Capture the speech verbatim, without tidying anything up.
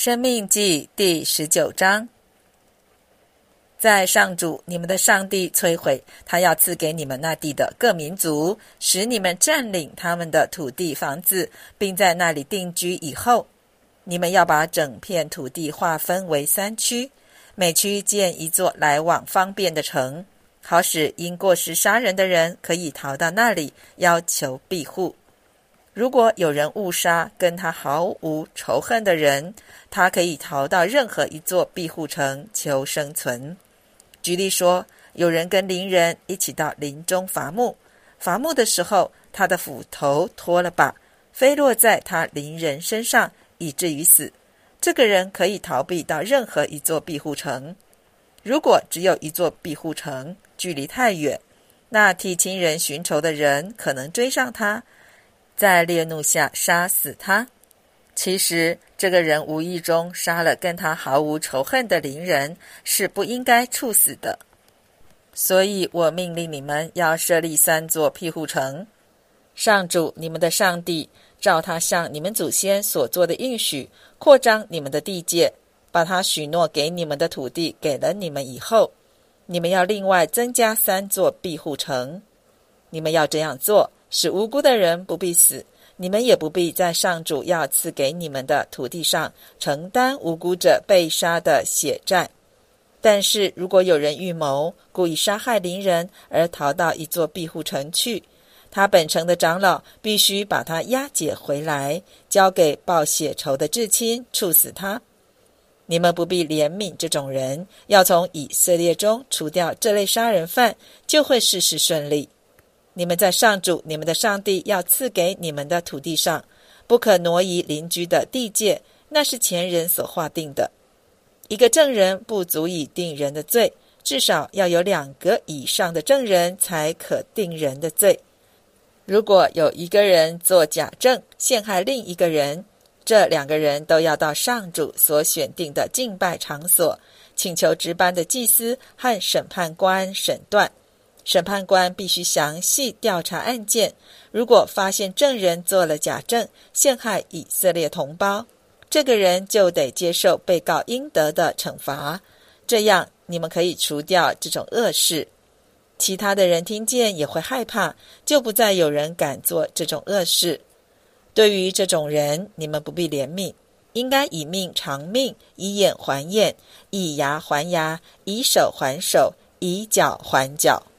申命记第十九章。在上主你们的上帝摧毁他要赐给你们那地的各民族，使你们占领他们的土地房子，并在那里定居以后，你们要把整片土地划分为三区，每区建一座来往方便的城，好使因过失杀人的人可以逃到那里要求庇护。如果有人误杀跟他毫无仇恨的人，他可以逃到任何一座庇护城求生存。举例说，有人跟邻人一起到林中伐木，伐木的时候，他的斧头脱了把，飞落在他邻人身上，以至于死。这个人可以逃避到任何一座庇护城。如果只有一座庇护城，距离太远，那替亲人寻仇的人可能追上他，在烈怒下杀死他。其实这个人无意中杀了跟他毫无仇恨的邻人，是不应该处死的。所以我命令你们要设立三座庇护城。上主你们的上帝照他向你们祖先所做的应许，扩张你们的地界，把他许诺给你们的土地给了你们以后，你们要另外增加三座庇护城。你们要这样做，使无辜的人不必死，你们也不必在上主要赐给你们的土地上承担无辜者被杀的血债。但是如果有人预谋故意杀害邻人而逃到一座庇护城去，他本城的长老必须把他押解回来，交给报血仇的至亲，处死他。你们不必怜悯这种人，要从以色列中除掉这类杀人犯，就会事事顺利。你们在上主你们的上帝要赐给你们的土地上，不可挪移邻居的地界，那是前人所划定的。一个证人不足以定人的罪，至少要有两个以上的证人才可定人的罪。如果有一个人作假证陷害另一个人，这两个人都要到上主所选定的敬拜场所，请求值班的祭司和审判官审断。审判官必须详细调查案件，如果发现证人做了假证，陷害以色列同胞，这个人就得接受被告应得的惩罚。这样你们可以除掉这种恶事，其他的人听见也会害怕，就不再有人敢做这种恶事。对于这种人，你们不必怜悯，应该以命偿命，以眼还眼，以牙还牙，以手还手，以脚还脚。